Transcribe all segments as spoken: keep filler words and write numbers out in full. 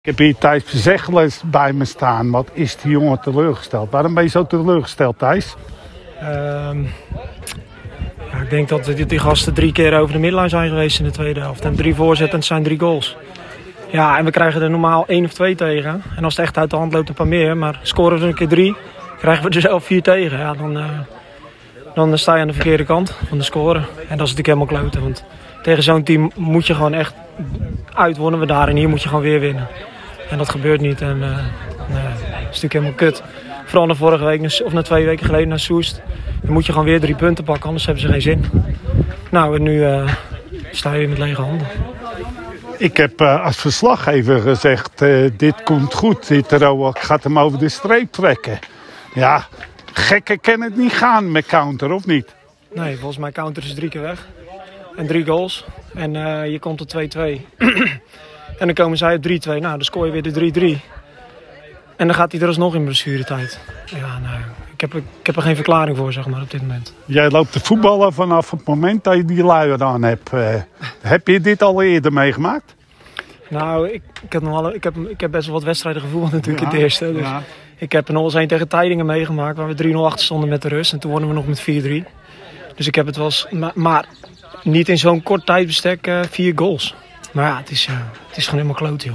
Ik heb hier Thijs Zeggeles bij me staan. Wat is die jongen teleurgesteld? Waarom ben je zo teleurgesteld, Thijs? Um, ja, ik denk dat die, die gasten drie keer over de midline zijn geweest in de tweede helft. En drie voorzetten en het zijn drie goals. Ja, en we krijgen er normaal één of twee tegen. En als het echt uit de hand loopt een paar meer. Maar scoren we er een keer drie, krijgen we er zelf vier tegen. Ja, dan, uh, dan sta je aan de verkeerde kant van de score. En dat is natuurlijk helemaal kloten. Want tegen zo'n team moet je gewoon echt uitwonnen we daar. En hier moet je gewoon weer winnen. En dat gebeurt niet. En uh, nou, dat is natuurlijk helemaal kut. Vooral na vorige week, of na twee weken geleden naar Soest. Dan moet je gewoon weer drie punten pakken, anders hebben ze geen zin. Nou, en nu uh, sta je weer met lege handen. Ik heb uh, als verslaggever gezegd, uh, dit komt goed. Dit Roak gaat hem over de streep trekken. Ja, gekker kan het niet gaan met counter, of niet? Nee, volgens mij counter is drie keer weg. En drie goals. En uh, je komt tot twee-twee. En dan komen zij op drie-twee. Nou, dan scoor je weer de drie-drie. En dan gaat hij er alsnog in blessuretijd. Ja, nou, ik heb, ik heb er geen verklaring voor, zeg maar, op dit moment. Jij loopt te voetballen vanaf het moment dat je die luier aan hebt. Uh, heb je dit al eerder meegemaakt? Nou, ik, ik, heb, nog wel, ik, heb, ik heb best wel wat wedstrijden gevoeld natuurlijk ja, in het eerste. Dus ja. Ik heb er nog eens een tegen Teijingen meegemaakt, waar we drie nul achter stonden met de rust. En toen wonnen we nog met vier drie. Dus ik heb het wel eens... Maar, maar niet in zo'n kort tijdbestek uh, vier goals. Maar ja, het is, uh, het is gewoon helemaal kloot, joh.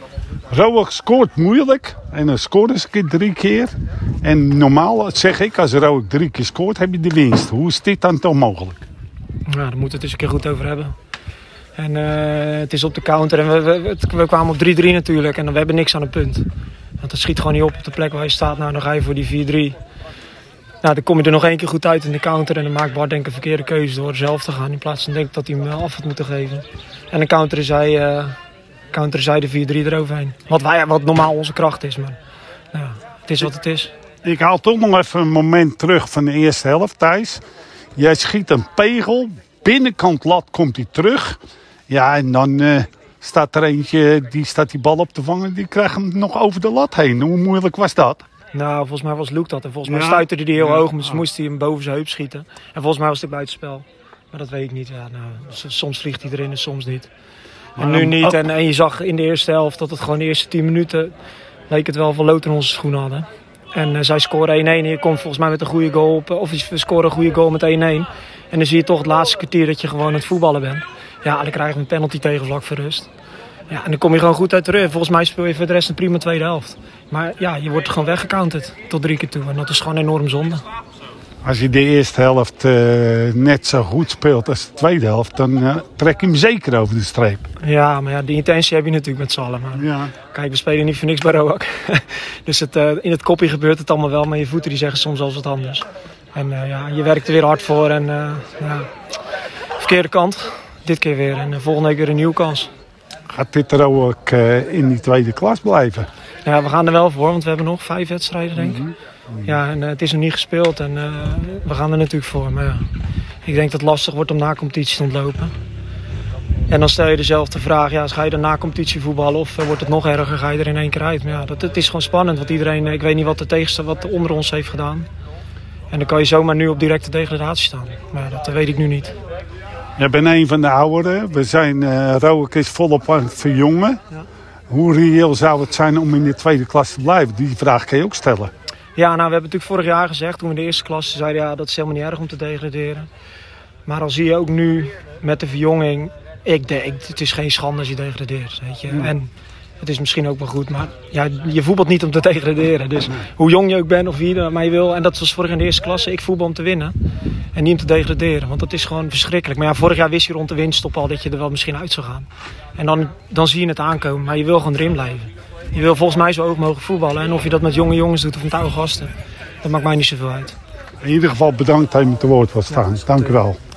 Roak scoort moeilijk en dan scoort ze een keer drie keer. En normaal zeg ik, als Roak drie keer scoort, heb je de winst. Hoe is dit dan toch mogelijk? Nou, daar moeten we het eens een keer goed over hebben. En uh, het is op de counter en we, we, we kwamen op drie drie natuurlijk en we hebben niks aan een punt. Want dat schiet gewoon niet op op de plek waar je staat. Nou, dan ga je voor die vier drie. Nou, dan kom je er nog één keer goed uit in de counter en dan maakt Bart denk ik een verkeerde keuze door zelf te gaan. In plaats van denk ik dat hij hem af had moeten geven. En dan counteren zij... Uh, Counter zij de vier drie eroverheen. Wat, wij, wat normaal onze kracht is. Maar nou, het is wat het is. Ik haal toch nog even een moment terug van de eerste helft, Thijs. Jij schiet een pegel. Binnenkant lat komt hij terug. Ja, en dan uh, staat er eentje die staat die bal op te vangen. Die krijgt hem nog over de lat heen. Hoe moeilijk was dat? Nou, volgens mij was Luke dat. En volgens mij ja. stuiterde hij heel ja. hoog. Dus moest hij hem boven zijn heup schieten. En volgens mij was het buitenspel. Maar dat weet ik niet. Ja, nou, soms vliegt hij erin en soms niet. En nu niet. En, en je zag in de eerste helft dat het gewoon de eerste tien minuten leek het wel van lood in onze schoenen hadden. En uh, zij scoren één één. En je komt volgens mij met een goede goal op. Of we scoren een goede goal met één één. En dan zie je toch het laatste kwartier dat je gewoon aan het voetballen bent. Ja, dan krijgen we een penalty tegen vlak voor rust. Ja, en dan kom je gewoon goed uit de rug. Volgens mij speel je voor de rest een prima tweede helft. Maar ja, je wordt gewoon weggecounterd tot drie keer toe. En dat is gewoon enorm zonde. Als je de eerste helft uh, net zo goed speelt als de tweede helft, dan uh, trek je hem zeker over de streep. Ja, maar ja, die intentie heb je natuurlijk met z'n allen. Maar ja. Kijk, we spelen niet voor niks bij Roak. Dus het, uh, in het kopje gebeurt het allemaal wel, maar je voeten die zeggen soms wel wat anders. En uh, ja, je werkt er weer hard voor en uh, ja, verkeerde kant. Dit keer weer en uh, volgende week weer een nieuwe kans. Gaat dit er ook uh, in die tweede klas blijven? Ja, we gaan er wel voor, want we hebben nog vijf wedstrijden, denk ik. Mm-hmm. Ja, en uh, het is nog niet gespeeld en uh, we gaan er natuurlijk voor. Maar ja, ik denk dat het lastig wordt om na competitie te ontlopen. En dan stel je dezelfde vraag, ja, ga je er na competitie voetballen of uh, wordt het nog erger, ga je er in één keer uit. Maar ja, dat, het is gewoon spannend, want iedereen, ik weet niet wat de tegenstander wat onder ons heeft gedaan. En dan kan je zomaar nu op directe degradatie staan. Maar ja, dat uh, weet ik nu niet. Je bent een van de ouderen. We zijn, uh, Roak is volop aan het verjongen. Ja. Hoe reëel zou het zijn om in de tweede klas te blijven? Die vraag kan je ook stellen. Ja, nou, we hebben natuurlijk vorig jaar gezegd, toen we in de eerste klasse zeiden, ja, dat is helemaal niet erg om te degraderen. Maar dan zie je ook nu met de verjonging, ik denk, het is geen schande als je degradeert, weet je. Ja. En het is misschien ook wel goed, maar ja, je voetbalt niet om te degraderen. Dus hoe jong je ook bent of wie je maar je wil, en dat was vorig jaar in de eerste klasse, ik voetbal om te winnen. En niet om te degraderen, want dat is gewoon verschrikkelijk. Maar ja, vorig jaar wist je rond de winststop al dat je er wel misschien uit zou gaan. En dan, dan zie je het aankomen, maar je wil gewoon erin blijven. Je wil volgens mij zo hoog mogelijk voetballen. En of je dat met jonge jongens doet of met oude gasten, dat maakt mij niet zoveel uit. In ieder geval bedankt dat je me te woord was staan. Ja, dank u wel.